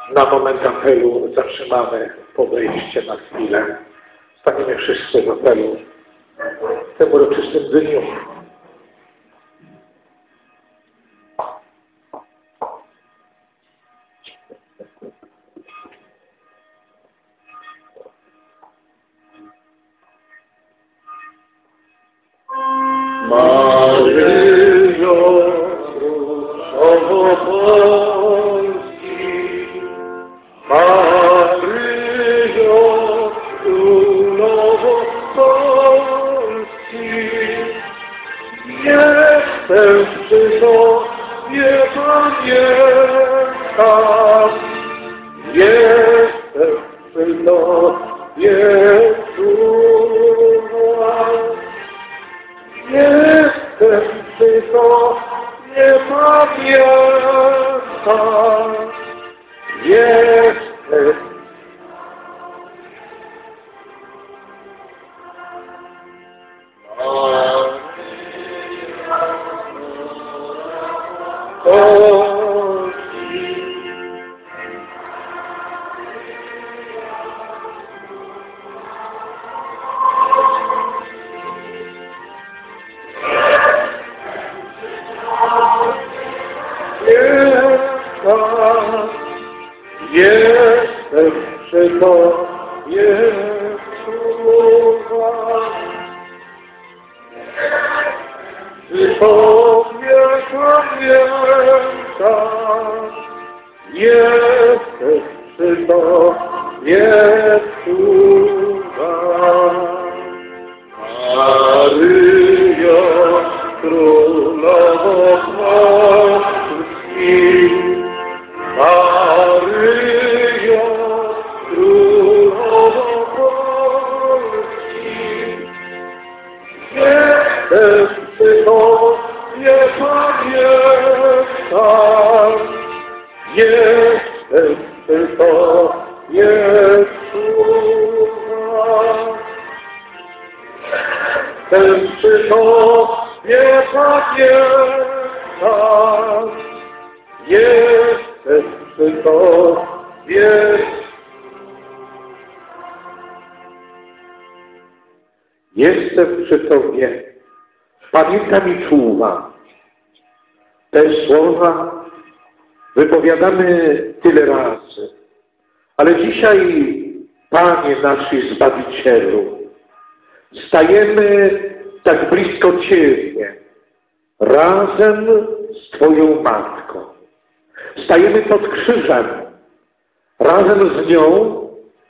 na moment apelu zatrzymamy podejście na chwilę. Staniemy wszyscy w apelu w tym uroczystym dniu. Maryjo, Królowo Polski, Maryjo, Królowo Polski, jestem przy Tobie, pamiętam, jestem przy Tobie, czuwam. Jestem przy Tobie, pamiętam, jestem. Jestem przy Tobie, czuwam. Przy Tobie pamiętam. Jestem przy Tobie, czuwam. Maryjo, Królowo Polski, Maryjo, Królowo Polski, jestem przy Tobie, pamiętam, jestem przy Tobie, czuwam. Jestem przy Tobie, pamiętam, jestem przy Tobie. Jestem przy Tobie, pamiętam i czuwam. Te słowa wypowiadamy tyle razy, ale dzisiaj, Panie nasz i Zbawicielu, stajemy tak blisko Ciebie, razem z Twoją Matką. Stajemy pod krzyżem, razem z nią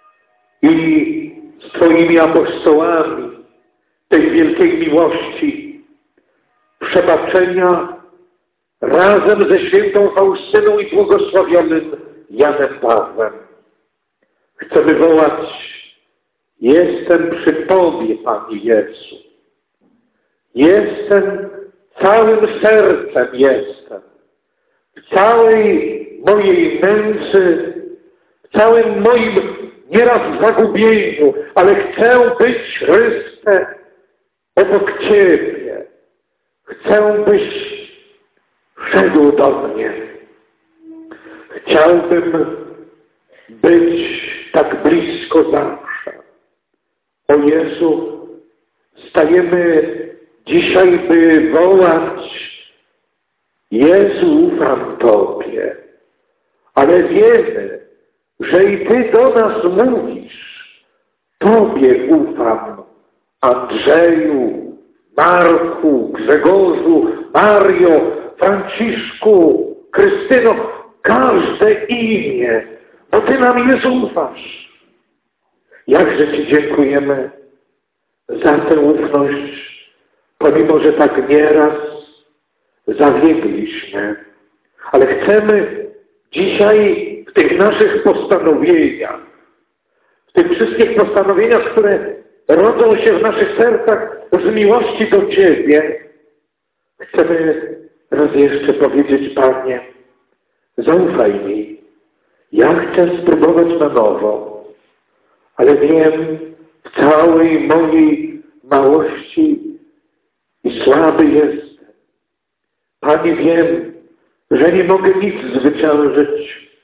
i z Twoimi apostołami tej wielkiej miłości, przebaczenia, razem ze świętą Faustyną i błogosławionym Janem Pawłem. Chcemy wołać: jestem przy Tobie, Panie Jezu. Jestem, całym sercem jestem. W całej mojej nędzy, w całym moim nieraz zagubieniu, ale chcę być, Chryste, obok Ciebie. Chcę, byś wszedł do mnie. Chciałbym być tak blisko zawsze. O Jezu, stajemy dzisiaj, by wołać: Jezu, ufam Tobie. Ale wiemy, że i Ty do nas mówisz: Tobie ufam, Andrzeju, Marku, Grzegorzu, Mario, Franciszku, Krystyno, każde imię, bo Ty nam je ufasz. Jakże Ci dziękujemy za tę ufność, pomimo że tak nieraz zawiedliśmy. Ale chcemy dzisiaj w tych naszych postanowieniach, w tych wszystkich postanowieniach, które rodzą się w naszych sercach z miłości do Ciebie, chcemy raz jeszcze powiedzieć: Panie, zaufaj mi. Ja chcę spróbować na nowo, ale wiem w całej mojej małości i słaby jestem. Panie, wiem, że nie mogę nic zwyciężyć.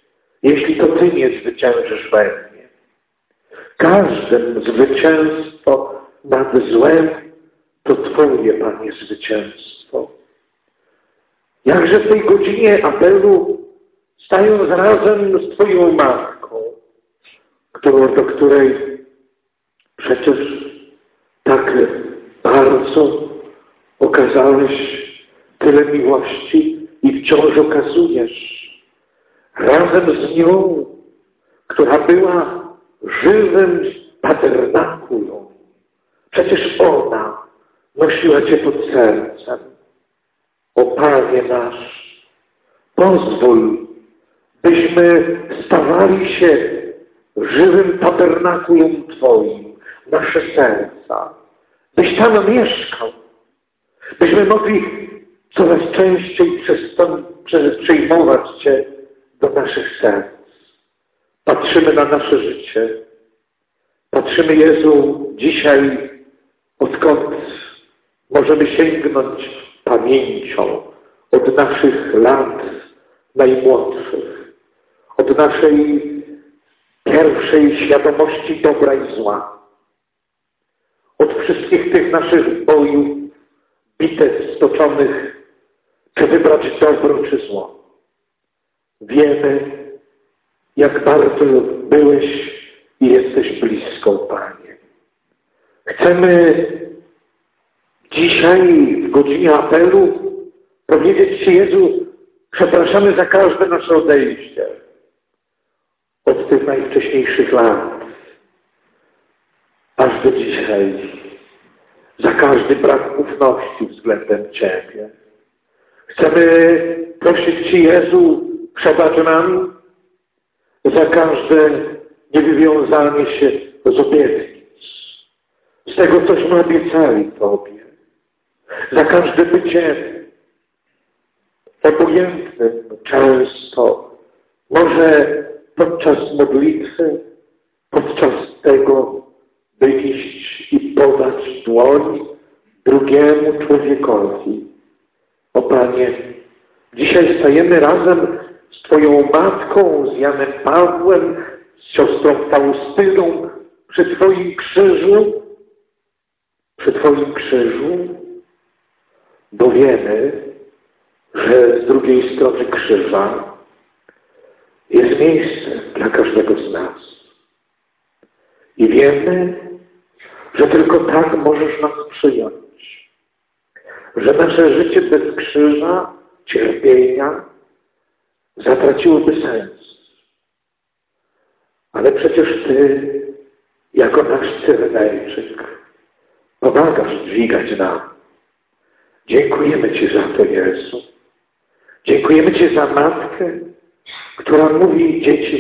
jeśli to Ty nie zwyciężysz we mnie. Każdym zwycięstwo nad złem to Twoje, Panie, zwycięstwo. Jakże w tej godzinie apelu, stając razem z Twoją Matką, do której przecież tak bardzo okazałeś tyle miłości i wciąż okazujesz, razem z nią, która była żywym tabernakulum. Przecież ona nosiła Cię pod sercem. O Panie nasz, pozwól, byśmy stawali się żywym tabernakulum Twoim, nasze serca. Byś tam mieszkał. Byśmy mogli coraz częściej przyjmować Cię do naszych serc. Patrzymy na nasze życie. Patrzymy, Jezu, dzisiaj, odkąd możemy sięgnąć pamięcią od naszych lat najmłodszych, od naszej pierwszej świadomości dobra i zła, od wszystkich tych naszych bojów, bitew stoczonych, czy wybrać dobro, czy zło. Wiemy, jak bardzo byłeś i jesteś blisko, Panie. Chcemy dzisiaj, w godzinie apelu, powiedzieć Ci, Jezu, przepraszamy za każde nasze odejście od tych najwcześniejszych lat, aż do dzisiaj, za każdy brak ufności względem Ciebie. Chcemy prosić Ci, Jezu, przebacz nam za każde niewywiązanie się z obietnic, z tego, cośmy obiecali Tobie, za każde bycie obojętnym często, może podczas modlitwy, podczas tego, by iść i podać dłoń drugiemu człowiekowi. O Panie, dzisiaj stajemy razem z Twoją Matką, z Janem Pawłem, z siostrą Faustyną przy Twoim krzyżu, bo wiemy, że z drugiej strony krzyża jest miejsce dla każdego z nas. I wiemy, że tylko tak możesz nas przyjąć. Że nasze życie bez krzyża, cierpienia zatraciłoby sens. Ale przecież Ty, jako nasz Cyrenejczyk, pomagasz dźwigać nam. Dziękujemy Ci za to, Jezu. Dziękujemy Ci za Matkę, która mówi, dzieci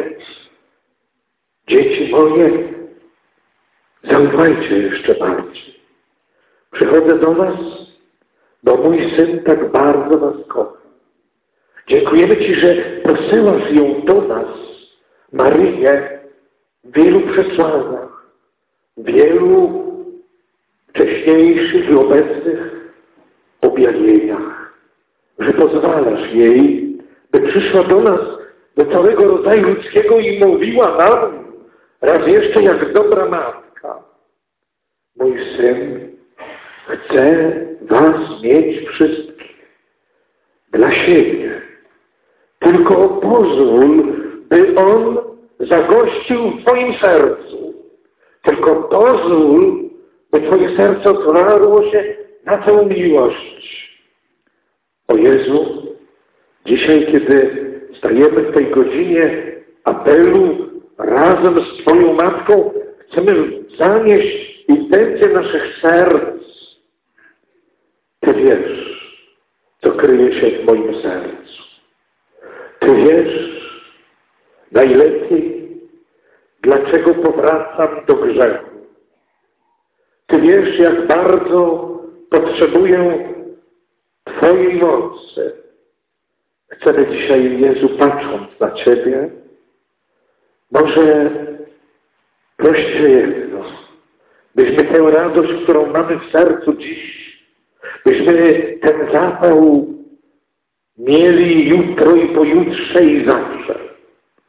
moje, zaufajcie jeszcze bardziej. Przychodzę do Was, bo mój Syn tak bardzo Was kocha. Dziękujemy Ci, że posyłasz ją do nas, Maryję, w wielu przesłaniach, w wielu wcześniejszych i obecnych objawieniach, że pozwalasz jej, by przyszła do nas, do całego rodzaju ludzkiego i mówiła nam raz jeszcze jak dobra matka. Mój Syn chce Was mieć wszystkich dla siebie. Tylko pozwól, by On zagościł w Twoim sercu. Tylko pozwól, by Twoje serce otwarło się na tę miłość. O Jezu, dzisiaj, kiedy stajemy w tej godzinie apelu razem z Twoją Matką, chcemy zanieść intencje naszych serc. Ty wiesz, co kryje się w moim sercu. Ty wiesz najlepiej, dlaczego powracam do grzechu. Ty wiesz, jak bardzo potrzebuję Twojej mocy. Chcemy dzisiaj, Jezu, patrząc na Ciebie, może proś Cię jedno, byśmy tę radość, którą mamy w sercu dziś, byśmy ten zapał mieli jutro i pojutrze i zawsze.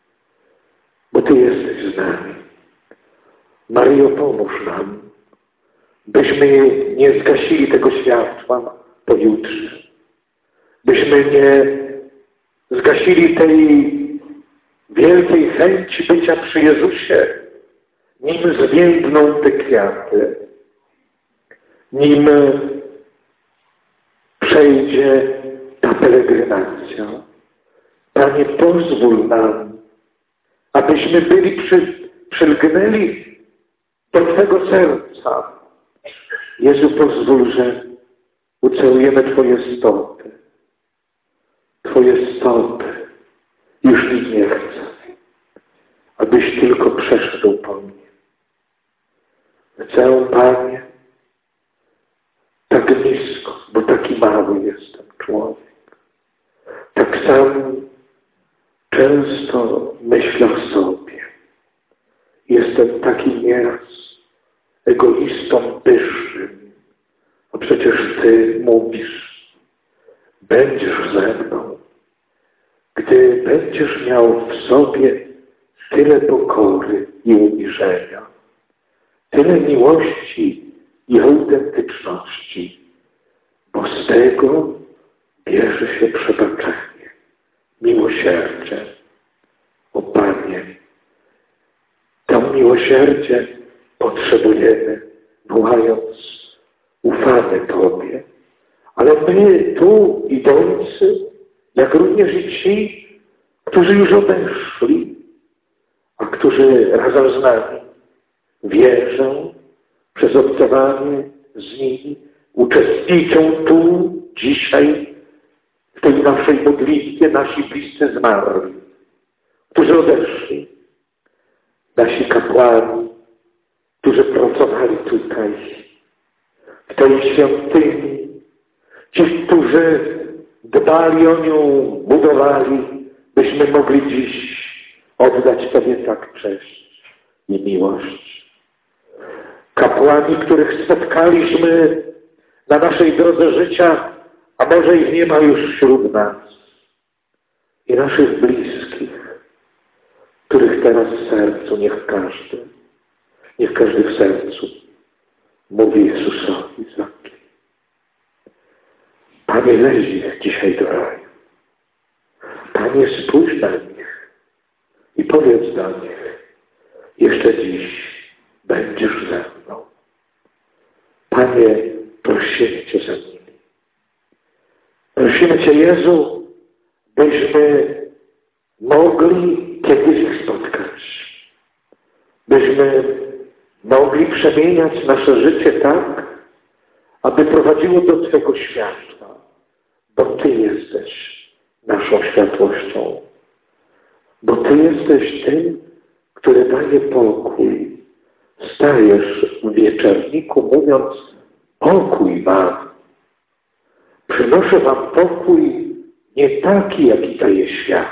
z nami. Maryjo, pomóż nam, byśmy nie zgasili tego światła pojutrze. Byśmy nie zgasili tej wielkiej chęci bycia przy Jezusie, nim zwiędną te kwiaty, nim przejdzie ta peregrinacja. Panie, pozwól nam, abyśmy byli przylgnęli do Twego serca. Jezu, pozwól, że ucałujemy Twoje stopy. Twoje stopy. Już nic nie chcę, abyś tylko przeszedł po mnie. Chcę, Panie, tak nisko, bo taki mały jestem człowiek. Tak sam często myślę o sobie. Jestem taki nieraz egoistą pysznym. A przecież Ty mówisz, będziesz ze mną, gdy będziesz miał w sobie tyle pokory i uniżenia, tyle miłości i autentyczności, bo z tego bierze się przebaczenie, miłosierdzie. O Panie, to miłosierdzie potrzebujemy, wołając, ufamy Tobie, ale my tu idący, jak również i ci, którzy już odeszli, a którzy razem z nami wierzą przez obcowanie z nimi, uczestniczą tu dzisiaj w tej naszej modlitwie, nasi bliscy zmarli, którzy odeszli, nasi kapłani, którzy pracowali tutaj, w tej świątyni, ci, którzy dbali o nią, budowali, byśmy mogli dziś oddać Tobie tak cześć i miłość. Kapłani, których spotkaliśmy na naszej drodze życia, a może ich nie ma już wśród nas. I naszych bliskich, których teraz w sercu niech każdy w sercu mówi Jezusowi za Panie, weź ich dzisiaj do raju. Panie, spójrz na nich i powiedz do nich, jeszcze dziś będziesz ze mną. Panie, prosimy Cię za nimi. Prosimy Cię, Jezu, byśmy mogli kiedyś ich spotkać. Byśmy mogli przemieniać nasze życie tak, aby prowadziło do Twego światła, bo Ty jesteś naszą światłością, bo Ty jesteś tym, który daje pokój. Stajesz w wieczerniku, mówiąc, pokój wam. Przynoszę wam pokój nie taki, jaki daje świat,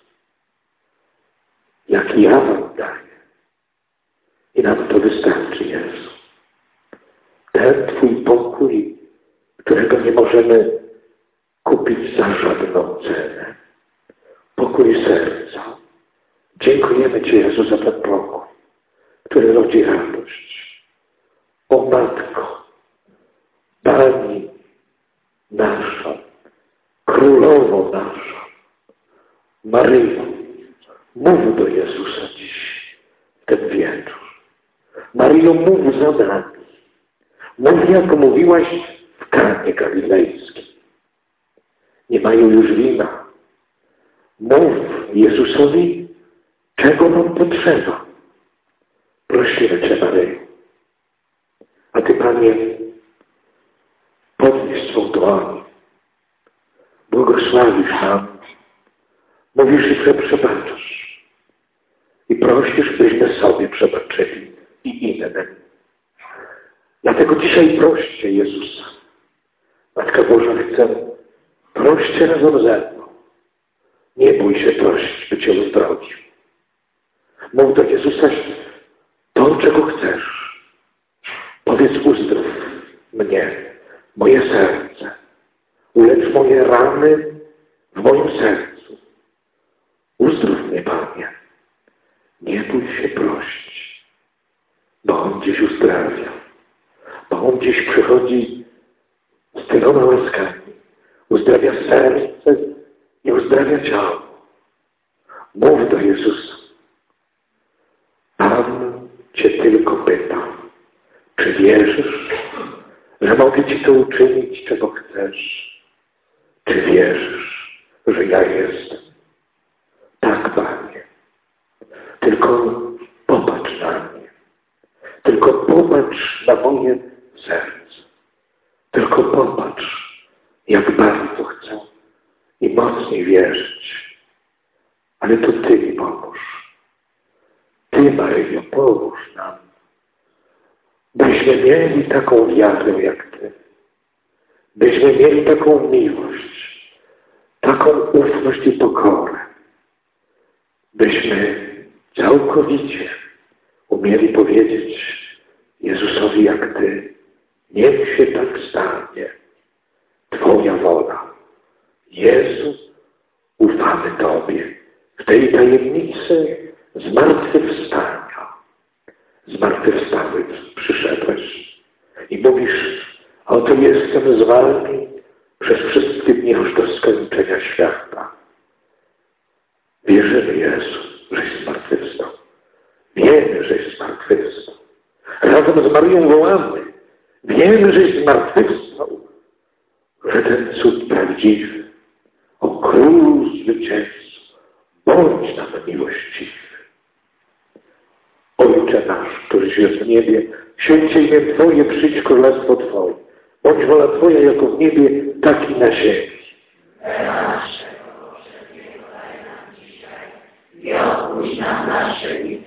jaki ja wam daję. I nam to wystarczy, Jezu. Ten Twój pokój, którego nie możemy kupić za żadną cenę. Pokój serca. Dziękujemy Ci, Jezu, za ten pokój, który rodzi radość. O Matko, Pani nasza, Królowo nasza, Maryjo, mów do Jezusa dziś, w ten wieczór. Maryjo, mów za nami. Mów, jak mówiłaś w Kanie Galilejskiej. Nie mają już wina. Mów Jezusowi, czego nam potrzeba. Prosimy Cię, Maryjo. A Ty, Panie, podnieś swą dłoń. Błogosławisz nam. Mówisz, że przebaczasz. I prosisz, byśmy sobie przebaczyli i innym. Dlatego dzisiaj proście Jezusa. Matka Boża, chcę, proście razem ze mną. Nie bój się prosić, by Cię uzdrowił. Mów do Jezusa to, czego chcesz. Powiedz, uzdrów mnie, moje serce. Ulecz moje rany w moim sercu. Uzdrów mnie, Panie. Nie bój się prosić, bo On gdzieś uzdrawia, bo On gdzieś przychodzi z tyloma łaskami, uzdrawia serce i uzdrawia ciało. Mów do Jezusa. Pan Cię tylko pyta, czy wierzysz, że mogę Ci to uczynić, czego chcesz? Czy wierzysz, że ja jestem? Tak, Panie. Tylko popatrz na mnie. Tylko popatrz na moje serce. Tylko popatrz, jak bardzo chcę i mocniej wierzyć. Ale to Ty mi pomóż. Ty, Maryjo, pomóż nam. Byśmy mieli taką wiarę jak Ty. Byśmy mieli taką miłość, taką ufność i pokorę. Byśmy całkowicie umieli powiedzieć Jezusowi jak Ty. Niech się tak stanie. Twoja wola. Jezu, ufamy Tobie w tej tajemnicy zmartwychwstania. Zmartwychwstały przyszedłeś i mówisz, oto jestem z Wami przez wszystkie dni aż do skończenia świata. Wierzymy, Jezu, żeś zmartwychwstał. Wiemy, żeś zmartwychwstał. Razem z Maryją wołamy. Wiemy, żeś zmartwychwstał. Że ten cud prawdziwy, o Królu zwycięzco, bądź nam miłościwy. Ojcze nasz, któryś jest w niebie, święć się imię Twoje, przyjdź królestwo Twoje. Bądź wola Twoja jako w niebie, tak i na ziemi. I odpuść nam nasze winy,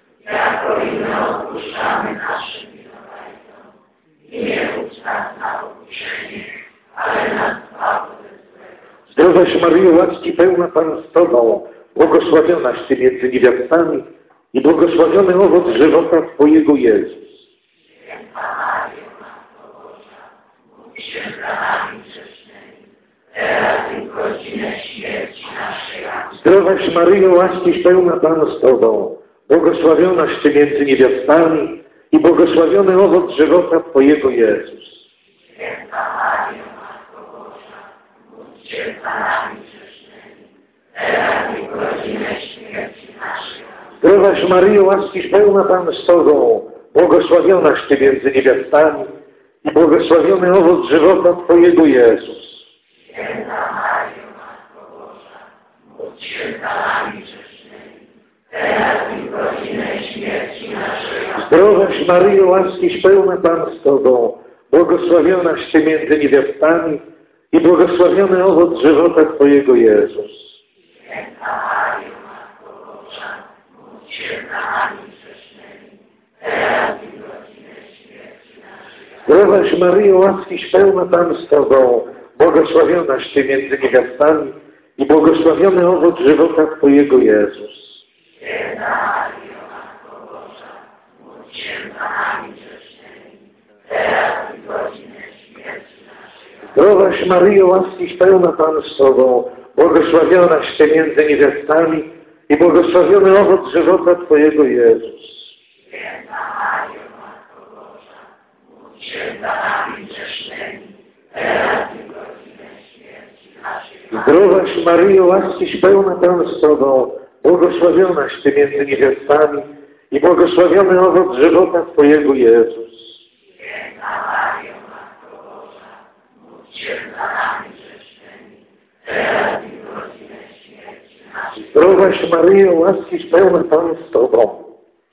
jako i my odpuszczamy naszym winowajcom. I nie wódź nas na pokuszenie, ale nas zbaw od złego. Zdrowaś Maryjo, łaski pełna Pan z Tobą, błogosławionaś Ty między niewiastami i błogosławiony owoc żywota Twojego Jezus. Święta Maryjo, Matko Boża, módl się za nami grzesznymi, teraz i w godzinę śmierci naszej. Amen. Zdrowaś Maryjo, łaski pełna Pan z Tobą, błogosławionaś Ty między niewiastami i błogosławiony owoc żywota Twojego Jezus. Święta Maryjo, Matko Boża, módl się za nami grzesznymi, teraz i w godzinę śmierci naszej. Amen. Zdrowaś Maryjo, łaski pełna Pan z Tobą, błogosławionaś Ty między niewiastami i błogosławiony owoc żywota Twojego Jezus. Święta Maryjo, Matko Boża, módl się za nami grzesznymi, teraz i w godzinę śmierci naszej. Amen. Zdrowaś Maryjo, łaski pełna Pan z Tobą, błogosławionaś Ty między niewiastami i błogosławiony owoc żywota Twojego Jezus. Święta Maryjo, Matko Boża, módl się za nami grzesznymi, teraz i w godzinę śmierci naszej. Zdrowaś Maryjo, łaski pełna Pan z Tobą, błogosławionaś Ty między niewiastami i błogosławiony owoc żywota Twojego Jezus. Święta Maryjo, Matko Boża, módl się za nami grzesznymi, teraz i w godzinę śmierci naszej. Zdrowaś Maryjo, łaski pełna Pan z Tobą, błogosławionaś Ty między niewiastami i błogosławiony owoc żywota Twojego Jezus. Święta Maryjo, Matko Boża, módl się za nami grzesznymi, teraz i w godzinę śmierci naszej. Zdrowaś Maryjo, łaski pełna Pan z Tobą, błogosławionaś Ty między niewiastami i błogosławiony owoc żywota Twojego Jezus. Święta Maryjo, Matko Boża, módl się za nami grzesznymi, teraz i w godzinę śmierci naszej. Zdrowaś Maryjo, łaski pełna Pan z Tobą,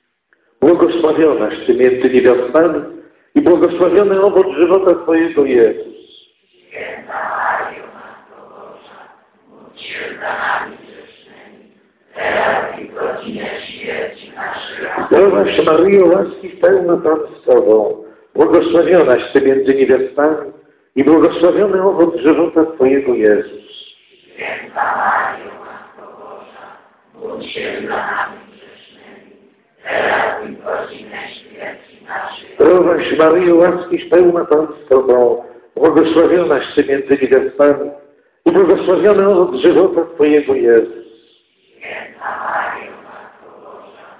błogosławionaś Ty między niewiastami i błogosławiony owoc żywota Twojego Jezus. Święta Maryjo, Matko Boża, módl się za nami grzesznymi, teraz i w godzinę śmierci naszej. Amen. Zdrowaś Maryjo, łaski pełna Pan z Tobą, błogosławionaś Ty między niewiastami i błogosławiony owoc żywota Twojego Jezus. Święta Maryjo, Matko Boża, módl się za nami grzesznymi, teraz i w godzinę śmierci naszej. Zdrowaś Maryjo, łaski pełna Pan z Tobą, błogosławionaś Ty między niewiastami i błogosławiony owoc żywota Twojego Jezus. Święta Maryjo, Matko Boża,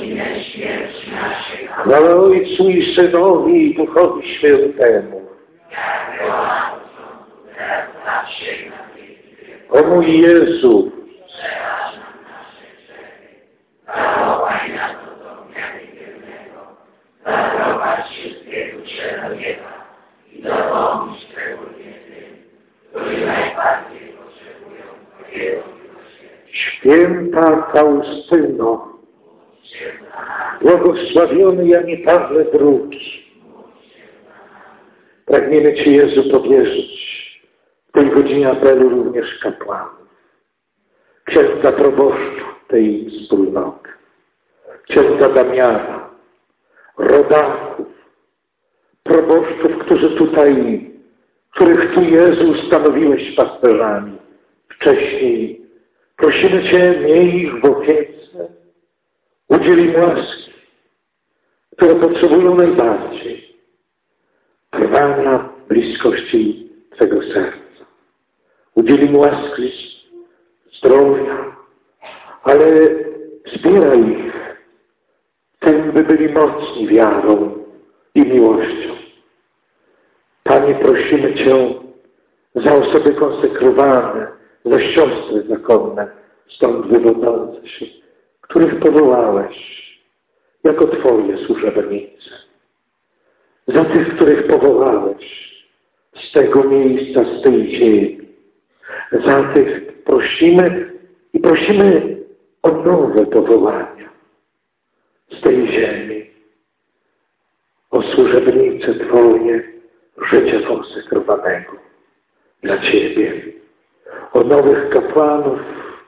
godzinę śmierci naszej. Chwała Ojcu i Synowi i Duchowi Świętemu. Jak była od początku, teraz zawsze i na wieki wieków. O mój Jezu, Przebacz nam nasze grzechy. Zawołaj nas do ognia piekielnego. Zaprowadź wszystkie dusze do nieba i dopomóż szczególnie tym, którzy najbardziej potrzebują Twojego miłosierdzia. Święta Faustyno, błogosławiony Janie Pawle II, pragniemy Ci, Jezu, powierzyć w tej godzinie apelu również kapłanów, księdza proboszczów tej wspólnoty, księdza Damiana, rodaków, proboszczów, których Tu, Jezu, ustanowiłeś pasterzami. Wcześniej prosimy Cię, miej ich w opiece, udziel im łaski, które potrzebują najbardziej, trwania bliskości Twego serca. Udziel im łaski, zdrowia, ale zbieraj ich tym, by byli mocni wiarą i miłością. Panie, prosimy Cię za osoby konsekrowane, za siostry zakonne, stąd wywodzące się, których powołałeś jako Twoje służebnice. Za tych, których powołałeś z tego miejsca, z tej ziemi. Za tych prosimy i prosimy o nowe powołania z tej ziemi. O służebnice Twoje życia konsekrowanego dla Ciebie. O nowych kapłanów,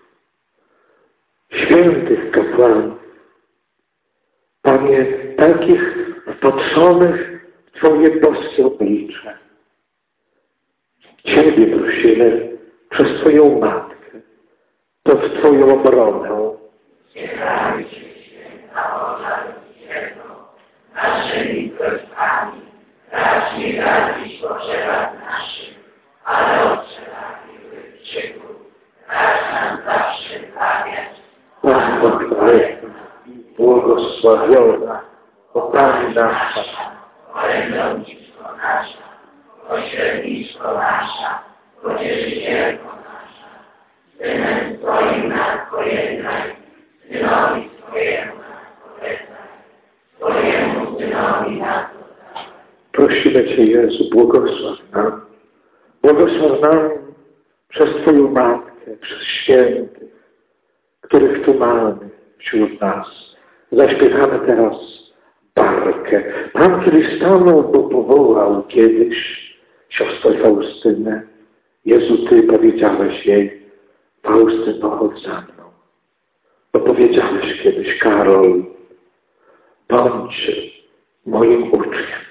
świętych kapłanów. Panie, takich wpatrzonych w Twoje boskie oblicze. Ciebie prosimy przez Twoją Matkę, to w Twoją obronę. Zbierajcie się na oczach Jego, naszymi prośbami, racz nie gardzić potrzebach naszych, ale odczelanych wyczyków, racz nam zawsze zbawiać. Błogosławiona i błogosławiona, o Pani nasza, orędownictwo nasza, pośrednictwo nasza, pocieszycielko nasza, Synem Twoim nas pojednaj, Synowi Twojemu nas polecaj, Twojemu Synowi nas oddawaj. prosimy Cię, Jezu, błogosław nam przez Twoją Matkę, przez świętych, których tu mamy wśród nas. Zaśpiewamy teraz barkę. Pan kiedyś stanął, bo powołał kiedyś siostrę Faustynę. Jezu, Ty powiedziałeś jej, Faustyno, chodź za mną. Bo powiedziałeś kiedyś, Karol, bądź moim uczniem.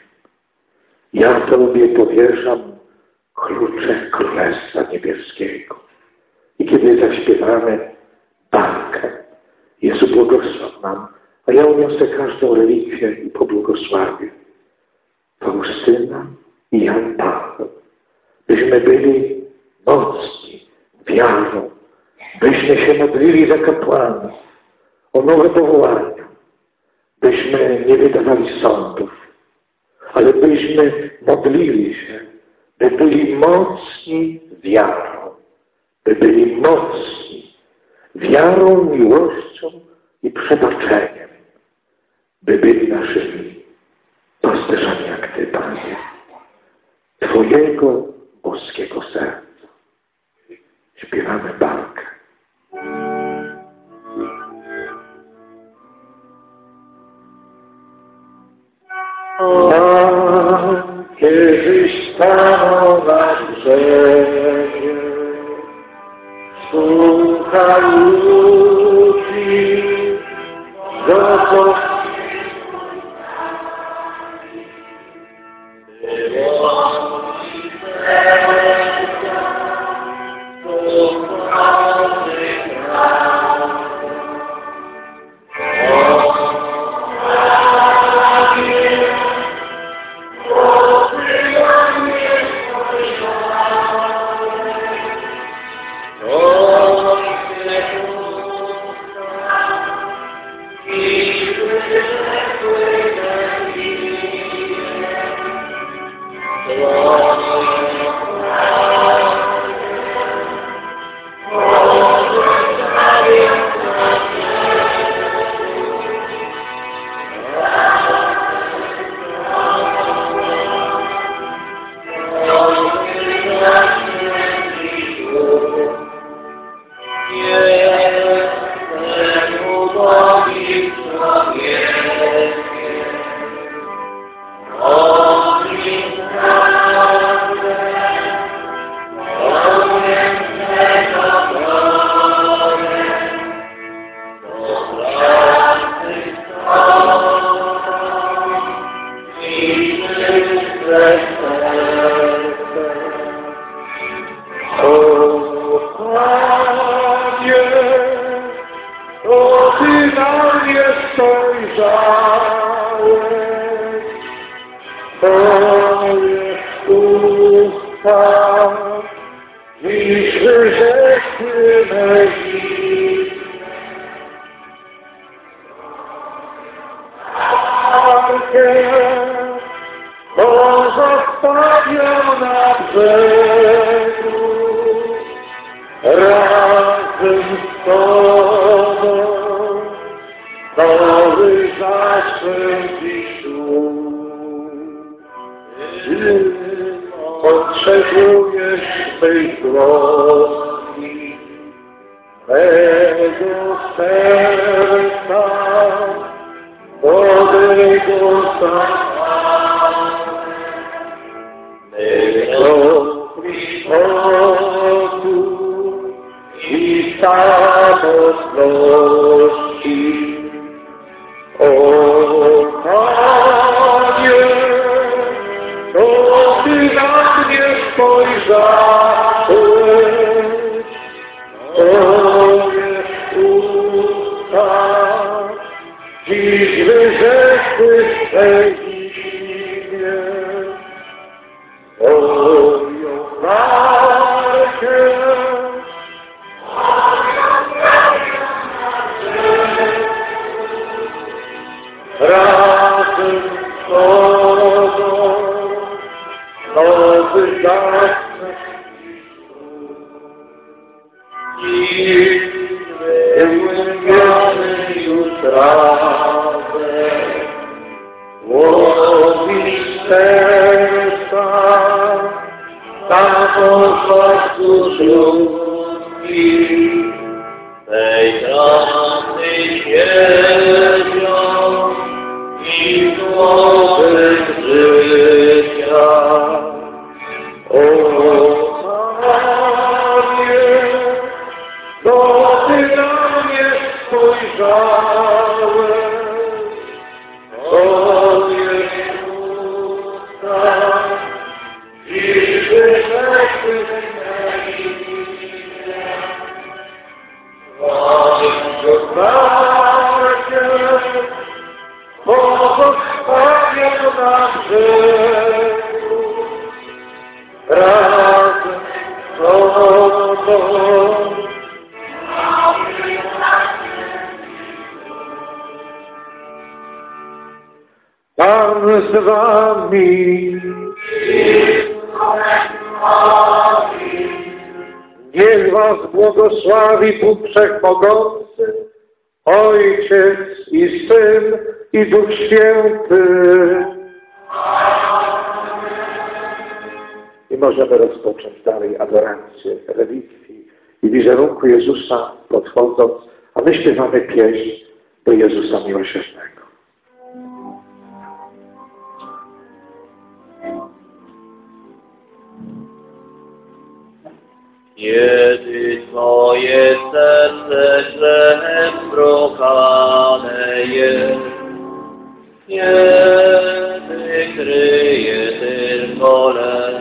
Ja Tobie powierzam klucze Królestwa Niebieskiego. I kiedy zaśpiewamy barkę, Jezu, błogosław nam, a ja uniosę każdą relikwię i pobłogosławię. Faustyna i Jan Paweł, byśmy byli mocni wiarą, byśmy się modlili za kapłanów o nowe powołania, byśmy nie wydawali sądów, ale byśmy modlili się, by byli mocni wiarą, by byli mocni wiarą, miłością i przebaczeniem, by byli naszymi pasterzami jak Ty, Panie, Twojego boskiego serca. Śpiewamy barkę. Tam kiedyś stanął na brzegu, słuchaj ludzi, do I Potrzebujesz mej troski, mego serca, mego mego Chrystosu i samotności. O Panie, to Ty na mnie spojrzałeś, moje usta dziś wyrzekły Twe imię. Moją markę, razem z Tobą nowy zacznę i wyłębiony już razem łowisz serca samotność ludzkich tej trasy śmiercią i złotek życia. O Panie, to Ty na mnie spojrzałeś, moje usta i wyrzekły Twe imię. Moją markę pozostawię na brzegu, razem z Tobą. Pan z Wami, niech Was błogosławi Bóg Wszechmogący, Ojciec i Syn i Duch Święty. I możemy rozpocząć dalej adorację, relikwii i wizerunku Jezusa podchodząc, a my śpiewamy pieśń do Jezusa Miłosiernego. Kiedy Twoje serce źle wzbrokane jest, kiedy kryje tylko lęk,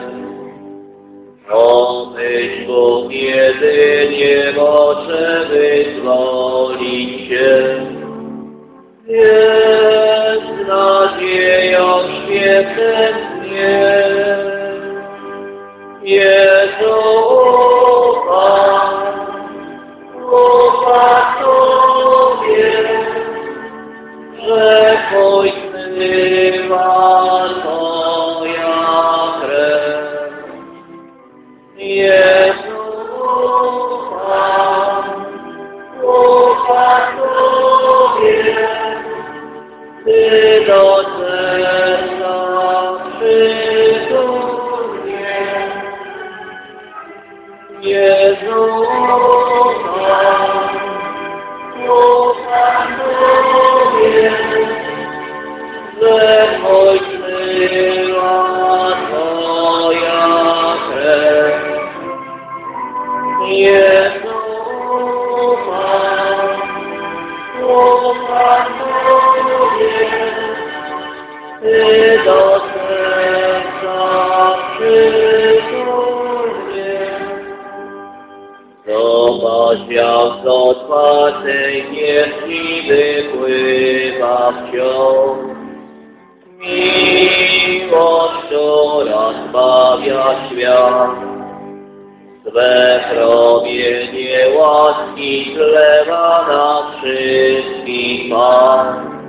pomyśl Bóg jedynie może wyzwolić się. Jest nadzieją świetlem dnie. Jezu, ufa Tobie, że pojmywa Twoja krew. rozdział z otwartej pieśni wypływa wciąż. Miłością rozbawia świat, swe promienie łaski zlewa na wszystkich Pan.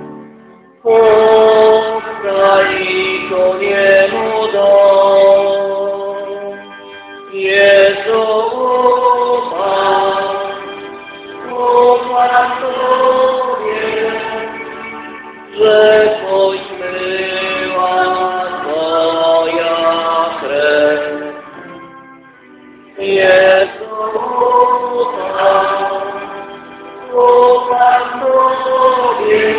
Powstali ku niemu dom, Jezu ufam Tobie, że Twój zmyła Twoja krew. Jezu ufam Tobie,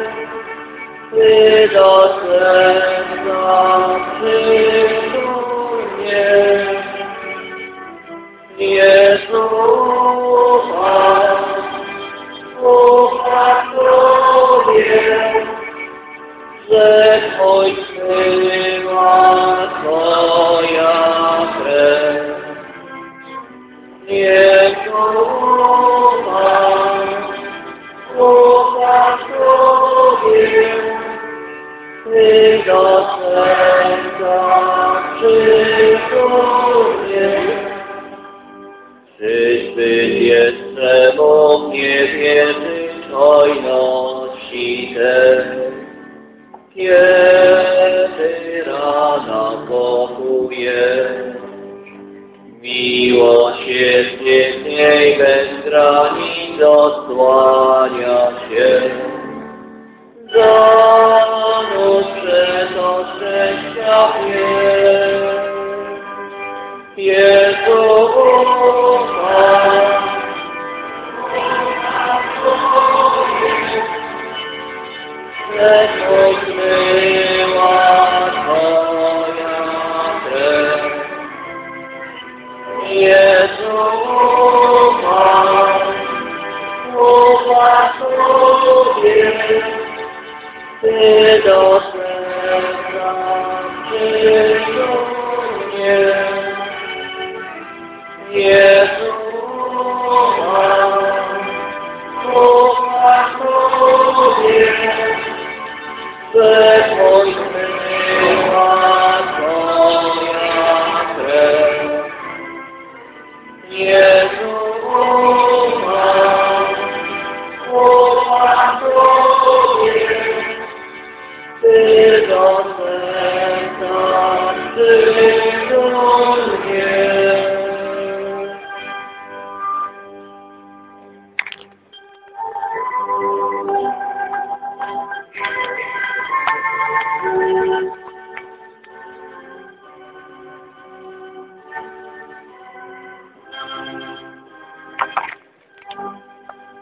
Ty do serca przytul mnie. Jezu ufam Tobie, że Twój zmyła Twoja krew. Jezu ufam Tobie, Ty do serca przytul mnie. Czyżby jeszcze mógł nie wierzyć hojności tej, kiedy rana pokuje, miłosierdzie w niej bez granic odsłania się. Zanurz przez szczęścia Jezu ufam, że Twój zmyła Twoja krew. Jezu ufam Tobie, Ty do serca przytul mnie. Jezu ufam Tobie, że Twój zmyła Twoja krew. Jezu ufam Tobie, Ty do serca przytul mnie.